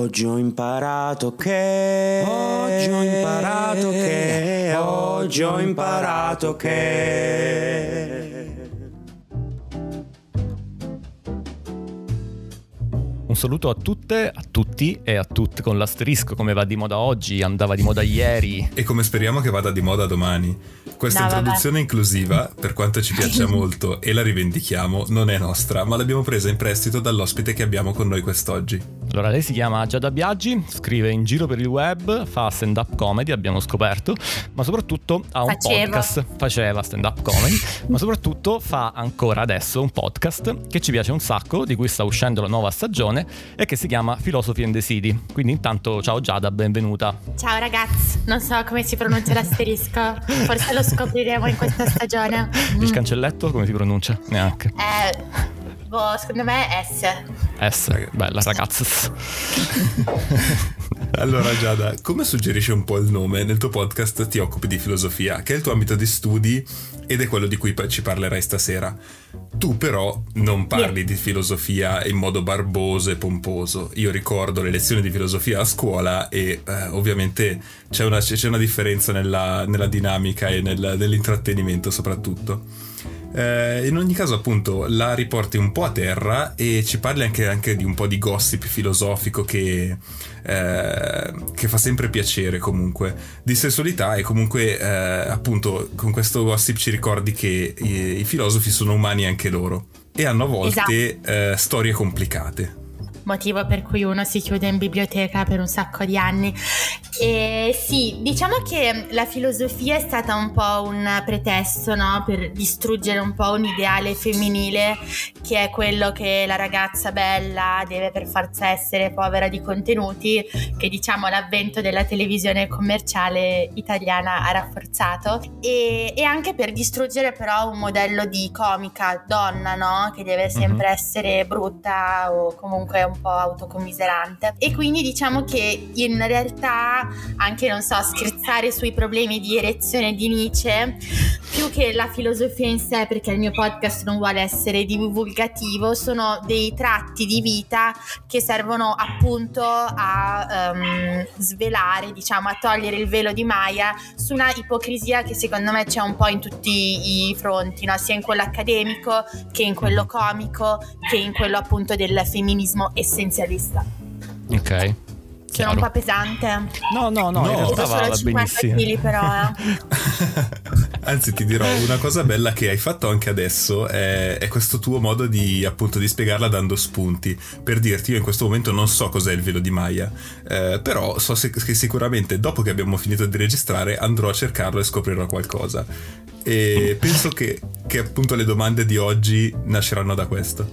Oggi ho imparato che Un saluto a tutte, a tutti e a tutte con l'asterisco, come va di moda oggi, andava di moda ieri. E come speriamo che vada di moda domani. Questa introduzione inclusiva, per quanto ci piaccia molto e la rivendichiamo, non è nostra, ma l'abbiamo presa in prestito dall'ospite che abbiamo con noi quest'oggi. Allora, lei si chiama Giada Biagi, scrive in giro per il web, fa stand-up comedy, abbiamo scoperto, ma soprattutto ha un podcast. Faceva stand-up comedy, ma soprattutto fa ancora adesso un podcast che ci piace un sacco, di cui sta uscendo la nuova stagione e che si chiama Philosophy and the City. Quindi intanto ciao Giada, benvenuta. Ciao ragazzi, non so come si pronuncia l'asterisco, forse lo scopriremo in questa stagione. Il cancelletto come si pronuncia? Neanche. Secondo me è S. Bella ragazzi. Allora Giada, come suggerisce un po' il nome, nel tuo podcast ti occupi di filosofia, che è il tuo ambito di studi ed è quello di cui ci parlerai stasera. Tu però non parli di filosofia in modo barboso e pomposo. Io ricordo le lezioni di filosofia a scuola e ovviamente c'è una differenza nella dinamica e nell'intrattenimento soprattutto. In ogni caso appunto la riporti un po' a terra e ci parli anche di un po' di gossip filosofico che fa sempre piacere comunque, di sessualità, e comunque appunto con questo gossip ci ricordi che i filosofi sono umani anche loro e hanno a volte storie complicate. Motivo per cui uno si chiude in biblioteca per un sacco di anni. E sì, diciamo che la filosofia è stata un po' un pretesto, no? Per distruggere un po' un ideale femminile che è quello che la ragazza bella deve per forza essere povera di contenuti, che diciamo l'avvento della televisione commerciale italiana ha rafforzato, e anche per distruggere però un modello di comica donna, no? Che deve sempre essere brutta o comunque un po' autocommiserante. E quindi diciamo che in realtà anche, non so, scherzare sui problemi di erezione di Nietzsche, più che la filosofia in sé, perché il mio podcast non vuole essere divulgativo, sono dei tratti di vita che servono appunto a svelare, diciamo, a togliere il velo di Maya su una ipocrisia che secondo me c'è un po' in tutti i fronti, no? Sia in quello accademico che in quello comico che in quello appunto del femminismo essenzialista. Ok. Sono un po' pesante. No, in realtà va benissimo. Chili, però, Anzi, ti dirò una cosa bella che hai fatto anche adesso è questo tuo modo di appunto di spiegarla dando spunti. Per dirti, io in questo momento non so cos'è il velo di Maya, però so che sicuramente dopo che abbiamo finito di registrare andrò a cercarlo e scoprirò qualcosa. E penso che appunto le domande di oggi nasceranno da questo.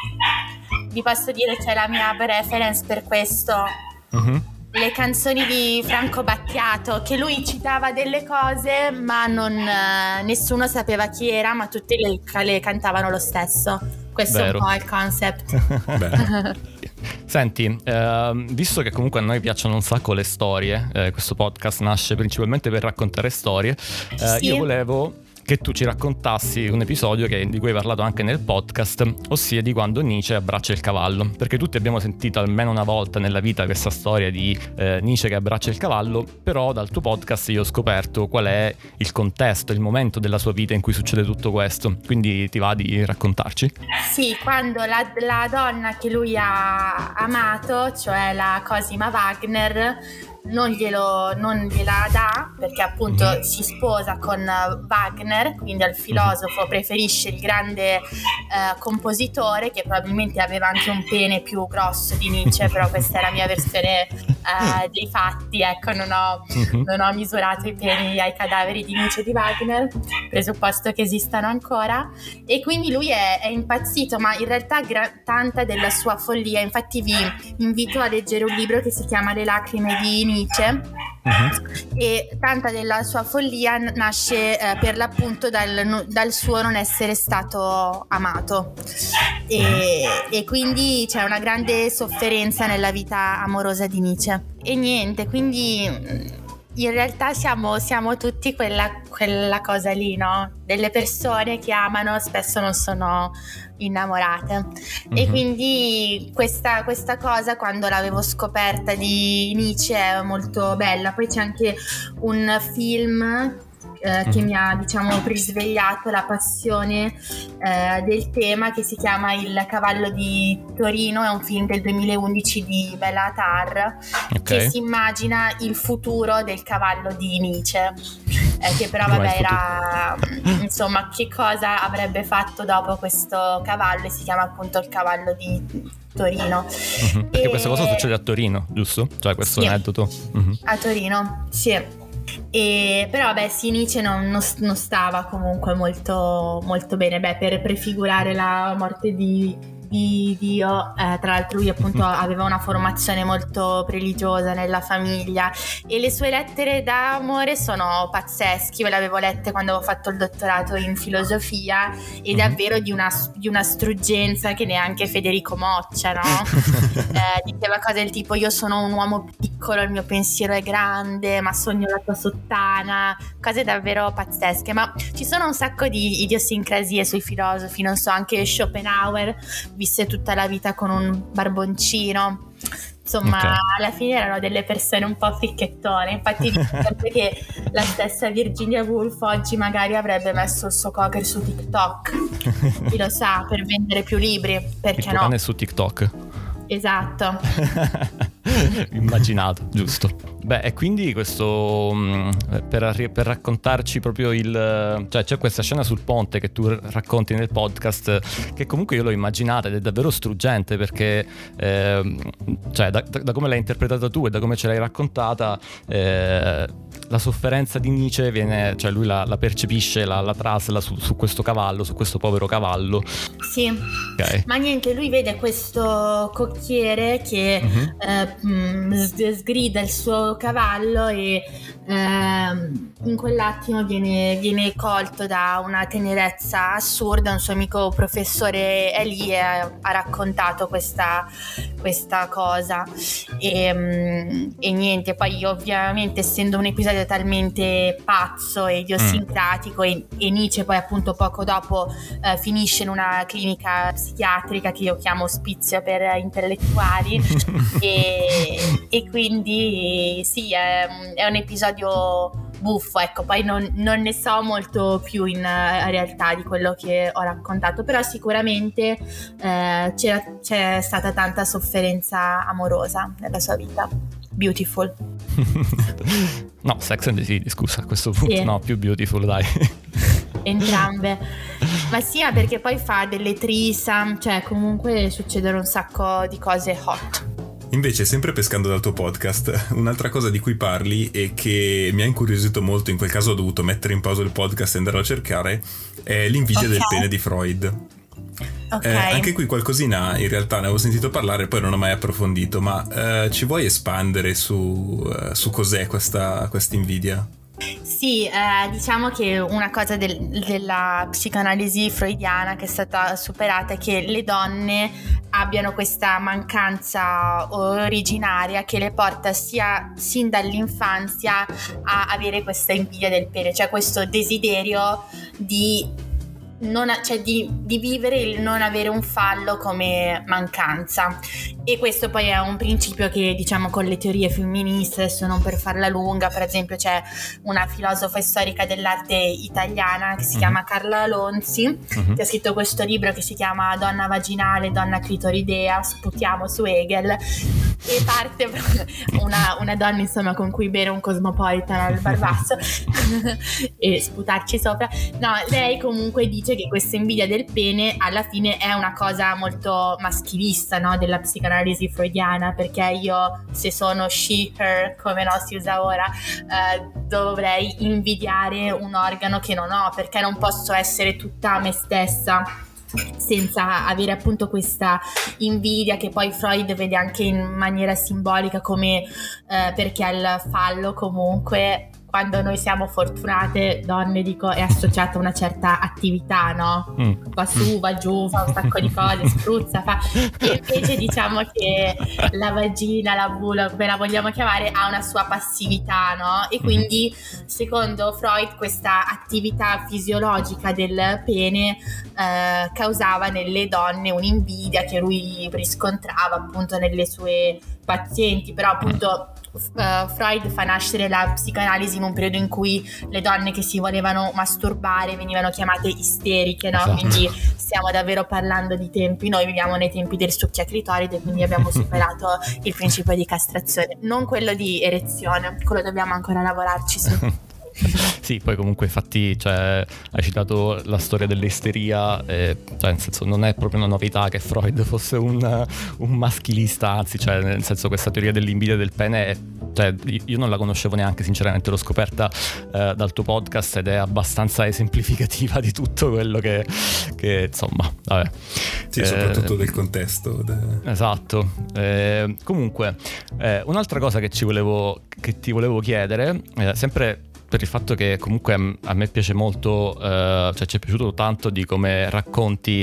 Vi posso dire che è la mia reference per questo. Le canzoni di Franco Battiato, che lui citava delle cose ma nessuno sapeva chi era, ma tutti le cantavano lo stesso. Questo è un po' il concept. Senti, visto che comunque a noi piacciono un sacco le storie, questo podcast nasce principalmente per raccontare storie, io volevo che tu ci raccontassi un episodio di cui hai parlato anche nel podcast, ossia di quando Nietzsche abbraccia il cavallo, perché tutti abbiamo sentito almeno una volta nella vita questa storia di Nietzsche che abbraccia il cavallo, però dal tuo podcast io ho scoperto qual è il contesto, il momento della sua vita in cui succede tutto questo, quindi ti va di raccontarci? Sì, quando la donna che lui ha amato, cioè la Cosima Wagner, non gliela dà, perché appunto si sposa con Wagner, quindi al filosofo preferisce il grande compositore, che probabilmente aveva anche un pene più grosso di Nietzsche, però questa è la mia versione dei fatti, ecco, non ho misurato i peni ai cadaveri di Nietzsche e di Wagner, presupposto che esistano ancora, e quindi lui è impazzito, ma in realtà tanta della sua follia, infatti vi invito a leggere un libro che si chiama Le lacrime di Nietzsche, e tanta della sua follia nasce per l'appunto dal suo non essere stato amato, e quindi c'è una grande sofferenza nella vita amorosa di Nietzsche, e niente, quindi in realtà siamo tutti quella cosa lì, no? Delle persone che amano spesso non sono innamorate. E quindi questa cosa, quando l'avevo scoperta di Nietzsche, è molto bella. Poi c'è anche un film che mi ha, diciamo, risvegliato la passione del tema, che si chiama Il cavallo di Torino. È un film del 2011 di Bella Tarr, che si immagina il futuro del cavallo di Nietzsche, che però vabbè era insomma che cosa avrebbe fatto dopo questo cavallo, e si chiama appunto Il cavallo di Torino. Perché questa cosa succede a Torino, giusto? Cioè questo aneddoto a Torino, sì. Però beh, sì, Nietzsche non stava comunque molto, molto bene. Beh, per prefigurare la morte di Dio, tra l'altro lui appunto aveva una formazione molto religiosa nella famiglia, e le sue lettere d'amore sono pazzesche. Io le avevo lette quando avevo fatto il dottorato in filosofia, e davvero di una struggenza che neanche Federico Moccia, no? Diceva cose del tipo: io sono un uomo piccolo, il mio pensiero è grande, ma sogno la tua sottana, cose davvero pazzesche. Ma ci sono un sacco di idiosincrasie sui filosofi, non so, anche Schopenhauer visse tutta la vita con un barboncino. Insomma, alla fine erano delle persone un po' fricchettone. Infatti dico che la stessa Virginia Woolf oggi magari avrebbe messo il suo cocker su TikTok, chi lo sa, per vendere più libri, perché no? Cane su TikTok. Esatto. Immaginato, giusto. Beh, e quindi questo per raccontarci proprio cioè c'è questa scena sul ponte che tu racconti nel podcast, che comunque io l'ho immaginata ed è davvero struggente, perché cioè da come l'hai interpretata tu e da come ce l'hai raccontata, la sofferenza di Nietzsche viene, cioè lui la percepisce, la trasla su questo cavallo, su questo povero cavallo. Sì, ma niente, lui vede questo cocchiere che sgrida il suo cavallo, e in quell'attimo viene colto da una tenerezza assurda. Un suo amico professore è lì e ha raccontato questa cosa, e niente, poi ovviamente, essendo un episodio talmente pazzo e idiosincratico, e Nietzsche poi appunto poco dopo finisce in una clinica psichiatrica che io chiamo ospizio per intellettuali e quindi sì, è un episodio buffo, ecco. Poi non ne so molto più in realtà di quello che ho raccontato, però sicuramente c'è stata tanta sofferenza amorosa nella sua vita. Beautiful. No, Sex and the City, scusa, a questo punto sì. No, più Beautiful, dai. Entrambe. Ma sì, perché poi fa delle threesome, cioè comunque succedono un sacco di cose hot. Invece, sempre pescando dal tuo podcast, un'altra cosa di cui parli e che mi ha incuriosito molto, in quel caso ho dovuto mettere in pausa il podcast e andarlo a cercare, è l'invidia del pene di Freud. Anche qui qualcosina in realtà ne avevo sentito parlare, poi non ho mai approfondito, ma ci vuoi espandere su cos'è questa invidia? Sì, diciamo che una cosa della psicanalisi freudiana che è stata superata è che le donne abbiano questa mancanza originaria che le porta sin dall'infanzia a avere questa invidia del pene, cioè questo desiderio di vivere il non avere un fallo come mancanza. E questo poi è un principio che, diciamo, con le teorie femministe, adesso non per farla lunga, per esempio c'è una filosofa storica dell'arte italiana che si chiama Carla Lonzi, che ha scritto questo libro che si chiama Donna vaginale, donna clitoridea, sputiamo su Hegel, e parte una donna insomma con cui bere un Cosmopolitan al bar basso e sputarci sopra. No, lei comunque dice che questa invidia del pene alla fine è una cosa molto maschilista, no, della psicanalisi freudiana, perché io, se sono she, her, come no si usa ora, dovrei invidiare un organo che non ho, perché non posso essere tutta me stessa senza avere appunto questa invidia, che poi Freud vede anche in maniera simbolica come perché il fallo comunque quando noi siamo fortunate donne, dico, è associata a una certa attività, no? Va su, va giù, fa un sacco di cose, spruzza, fa... E invece diciamo che la vagina, la vulva, come la vogliamo chiamare, ha una sua passività, no? E quindi secondo Freud questa attività fisiologica del pene causava nelle donne un'invidia che lui riscontrava appunto nelle sue pazienti, però appunto Freud fa nascere la psicoanalisi in un periodo in cui le donne che si volevano masturbare venivano chiamate isteriche, no? Esatto. Quindi stiamo davvero parlando di tempi, noi viviamo nei tempi del succhiaclitoride, quindi abbiamo superato il principio di castrazione, non quello di erezione, quello dobbiamo ancora lavorarci su. Sì, poi comunque infatti, cioè, hai citato la storia dell'isteria, cioè nel senso non è proprio una novità che Freud fosse un maschilista, anzi, cioè nel senso questa teoria dell'invidia del pene cioè, io non la conoscevo neanche, sinceramente l'ho scoperta dal tuo podcast ed è abbastanza esemplificativa di tutto quello che insomma, vabbè. Sì, soprattutto del contesto. Esatto. Comunque, un'altra cosa che ti volevo chiedere, sempre per il fatto che comunque a me piace molto, cioè ci è piaciuto tanto di come racconti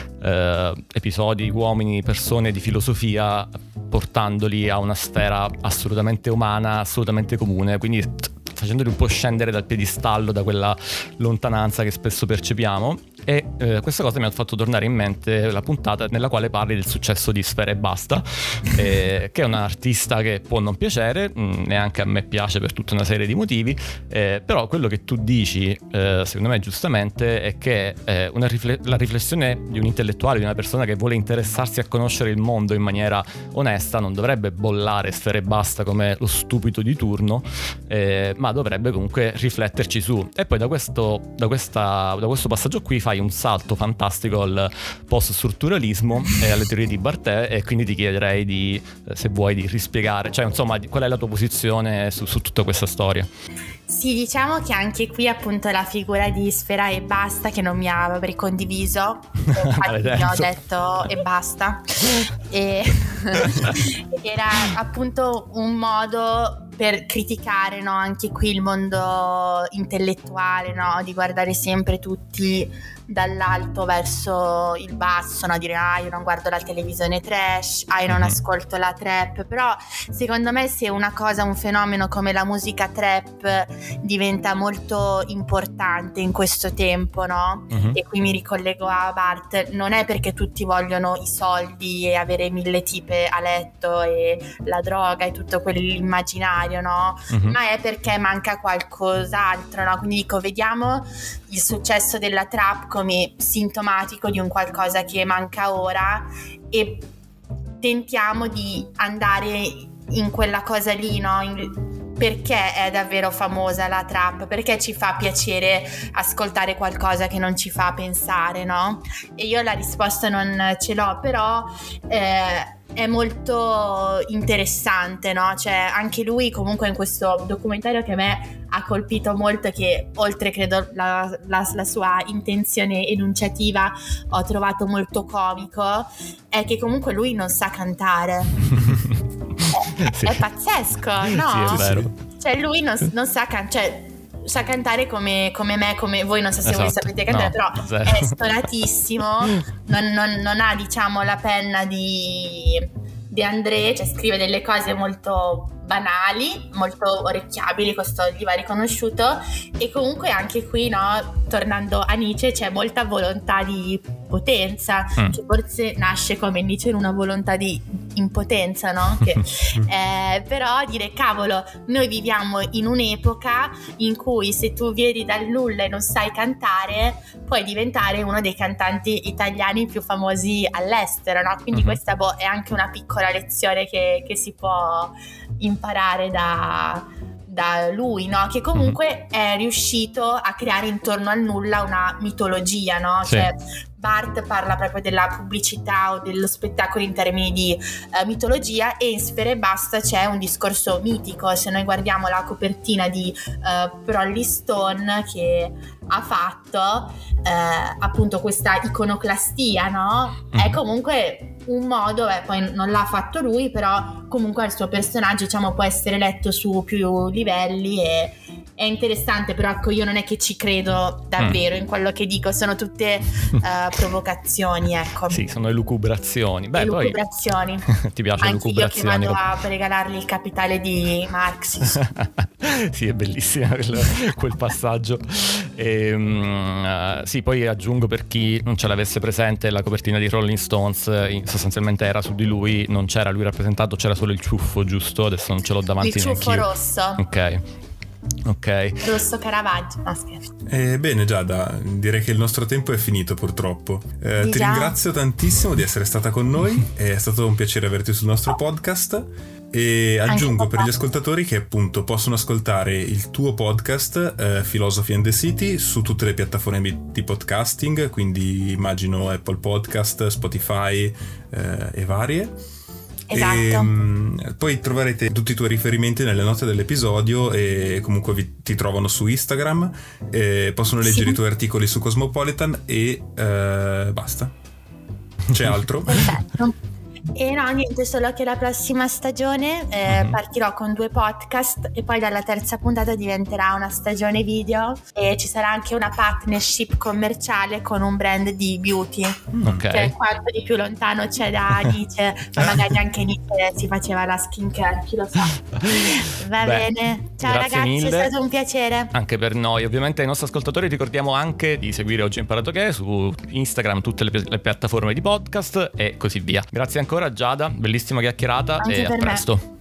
episodi, uomini, persone di filosofia, portandoli a una sfera assolutamente umana, assolutamente comune, quindi facendoli un po' scendere dal piedistallo, da quella lontananza che spesso percepiamo. E questa cosa mi ha fatto tornare in mente la puntata nella quale parli del successo di Sfera Ebbasta, che è un'artista che può non piacere, neanche a me piace per tutta una serie di motivi, però quello che tu dici, secondo me giustamente, è che la riflessione di un intellettuale, di una persona che vuole interessarsi a conoscere il mondo in maniera onesta, non dovrebbe bollare Sfera Ebbasta come lo stupido di turno, ma dovrebbe comunque rifletterci su. E poi da questo passaggio qui fai un salto fantastico al post-strutturalismo e alle teorie di Barthé, e quindi ti chiederei se vuoi di rispiegare, cioè insomma qual è la tua posizione su tutta questa storia. Sì, diciamo che anche qui appunto la figura di Sfera Ebbasta, che non mi ha ricondiviso, infatti mi ho detto e basta, e era appunto un modo per criticare, no, anche qui il mondo intellettuale, no, di guardare sempre tutti dall'alto verso il basso, no, dire io non guardo la televisione trash, io non ascolto la trap, però secondo me se un fenomeno come la musica trap diventa molto importante in questo tempo, no? E qui mi ricollego a Barth, non è perché tutti vogliono i soldi e avere 1000 tipe a letto e la droga e tutto quell'immaginario, no? Ma è perché manca qualcos'altro, no? Quindi dico, vediamo il successo della trap come sintomatico di un qualcosa che manca ora e tentiamo di andare in quella cosa lì, no? Perché è davvero famosa la trap? Perché ci fa piacere ascoltare qualcosa che non ci fa pensare, no? E io la risposta non ce l'ho, però è molto interessante, no? Cioè anche lui comunque in questo documentario che a me ha colpito molto, che oltre credo la sua intenzione enunciativa ho trovato molto comico, è che comunque lui non sa cantare. Sì. È pazzesco, no? Sì, è vero. Cioè lui non sa cantare, sa cantare come me, come voi, non so se voi sapete cantare, però è stonatissimo, non ha diciamo la penna di André, cioè scrive delle cose molto banali, molto orecchiabili, questo gli va riconosciuto, e comunque anche qui, no, tornando a Nietzsche, c'è molta volontà di potenza, che forse nasce come Nietzsche in una volontà di impotenza, no? Che, però dire cavolo, noi viviamo in un'epoca in cui se tu vieni dal nulla e non sai cantare puoi diventare uno dei cantanti italiani più famosi all'estero, no? Quindi questa è anche una piccola lezione che si può imparare da lui, no? Che comunque è riuscito a creare intorno al nulla una mitologia, no? Sì. Cioè Barth parla proprio della pubblicità o dello spettacolo in termini di mitologia, e in Sfera Ebbasta c'è un discorso mitico. Se noi guardiamo la copertina di Rolling Stone che ha fatto appunto questa iconoclastia, no? È comunque un modo, poi non l'ha fatto lui, però comunque il suo personaggio, diciamo, può essere letto su più livelli è interessante, però ecco, io non è che ci credo davvero in quello che dico, sono tutte provocazioni, ecco. Sì, sono elucubrazioni. Beh, elucubrazioni. Poi ti piace elucubrazioni? Anche io che vado a regalargli il capitale di Marx. Sì, è bellissimo quel passaggio. Sì, poi aggiungo, per chi non ce l'avesse presente, la copertina di Rolling Stones sostanzialmente era su di lui, non c'era lui rappresentato, c'era solo il ciuffo, giusto? Adesso non ce l'ho davanti neanche io. Il ciuffo rosso. Ok. Rosso Caravaggio. No, scherzo. Bene Giada, direi che il nostro tempo è finito purtroppo. Ti ringrazio tantissimo di essere stata con noi, è stato un piacere averti sul nostro podcast. E aggiungo per gli ascoltatori che appunto possono ascoltare il tuo podcast Philosophy and the City su tutte le piattaforme di podcasting, quindi immagino Apple Podcast, Spotify e varie. Esatto. E poi troverete tutti i tuoi riferimenti nelle note dell'episodio e comunque ti trovano su Instagram, possono leggere i tuoi articoli su Cosmopolitan e basta. C'è altro? Perfetto. E no, niente, solo che la prossima stagione partirò con 2 podcast e poi dalla terza puntata diventerà una stagione video e ci sarà anche una partnership commerciale con un brand di beauty. Cioè, quanto di più lontano c'è da Nietzsche, ma magari anche Nietzsche si faceva la skincare, chi lo sa. Va bene, ciao ragazzi, mille. È stato un piacere anche per noi. Ovviamente ai nostri ascoltatori ricordiamo anche di seguire Oggi ho imparato che su Instagram, tutte le piattaforme di podcast e così via. Grazie ancora Giada, bellissima chiacchierata, anche e a presto.